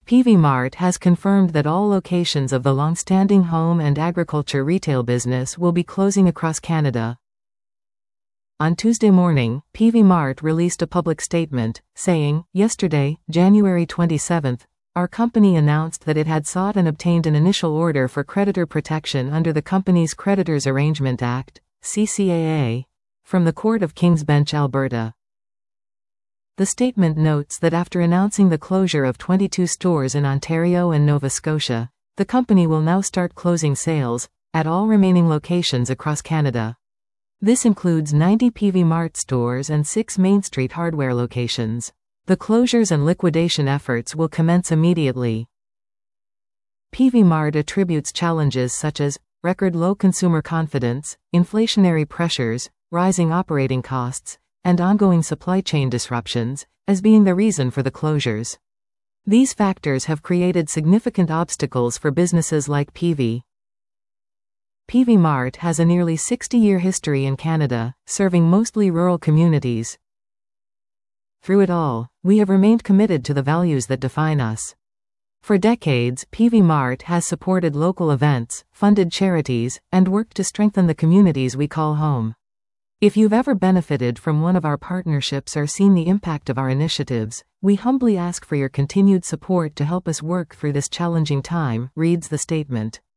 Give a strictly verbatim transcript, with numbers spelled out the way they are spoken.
Peavey Mart has confirmed that all locations of the long-standing home and agriculture retail business will be closing across Canada. On Tuesday morning, Peavey Mart released a public statement, saying, "Yesterday, January twenty-seventh, our company announced that it had sought and obtained an initial order for creditor protection under the Companies Creditors Arrangement Act, C C A A, from the Court of King's Bench, Alberta." The statement notes that after announcing the closure of twenty-two stores in Ontario and Nova Scotia, the company will now start closing sales at all remaining locations across Canada. This includes ninety Peavey Mart stores and six Main Street hardware locations. The closures and liquidation efforts will commence immediately. Peavey Mart attributes challenges such as record low consumer confidence, inflationary pressures, rising operating costs, and ongoing supply chain disruptions as being the reason for the closures. These factors have created significant obstacles for businesses like Peavey. Peavey Mart has a nearly sixty-year history in Canada, serving mostly rural communities. Through it all, we have remained committed to the values that define us. For decades, Peavey Mart has supported local events, funded charities, and worked to strengthen the communities we call home. If you've ever benefited from one of our partnerships or seen the impact of our initiatives, we humbly ask for your continued support to help us work through this challenging time, reads the statement.